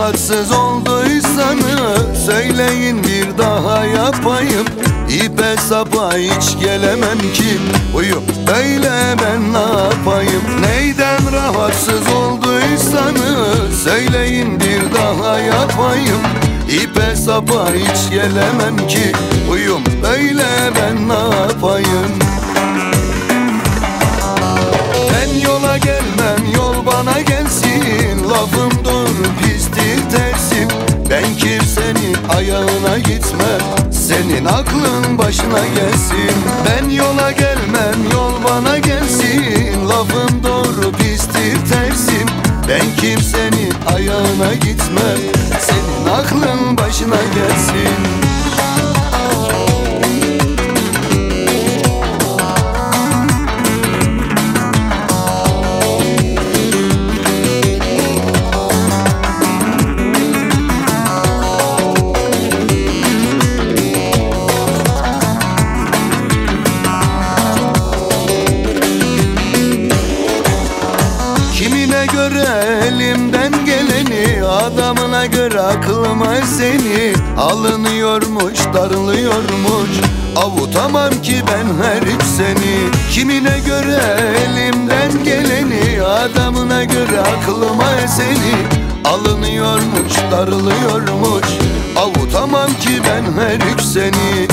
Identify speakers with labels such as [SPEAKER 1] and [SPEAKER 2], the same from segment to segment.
[SPEAKER 1] rahatsız olduysanız söyleyin, bir daha yapayım. İpe sapa hiç gelemem ki, uyup böyle ben ne yapayım? Neyden rahatsız olduysanız söyleyin, bir daha yapayım. İpe sapa hiç gelemem ki, uyum böyle ben ne yapayım? Ben yola gelmem, yol bana gelsin. Lafım doğru, pistir tersim. Ben kimsenin ayağına gitmem, senin aklın başına gelsin. Ben yola gelmem, yol bana gelsin. Lafım doğru, pistir tersim. Ben kimsenin ayağına gitmem, senin aklın başına gelsin. Kimine göre elimden geleni, adamına göre aklıma seni. Alınıyormuş, darılıyormuş, avutamam ki ben her hiç seni. Kimine göre elimden geleni, adamına göre aklıma seni. Alınıyormuş, darılıyormuş, avutamam ki ben her hiç seni.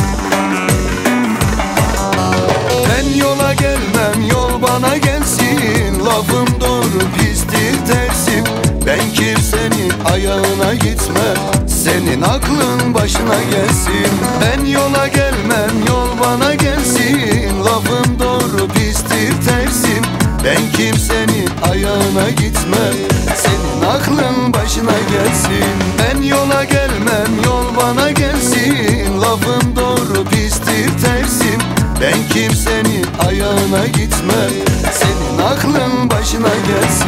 [SPEAKER 1] Ben yola gelmem, yol bana gelsin. Lafım doğru, pistir tersim. Ben kimsenin ayağına gitmem, senin aklın başına gelsin. Ben yola gelmem, yol bana gelsin. Lafım doğru, pistir tersim. Ben kimsenin ayağına gitmem, senin aklın başına gelsin. Ben yola gelmem, yol bana gelsin. Lafım doğru, pistir tersim. Ben kimsenin ayağına gitmem, senin aklın başına gelsin.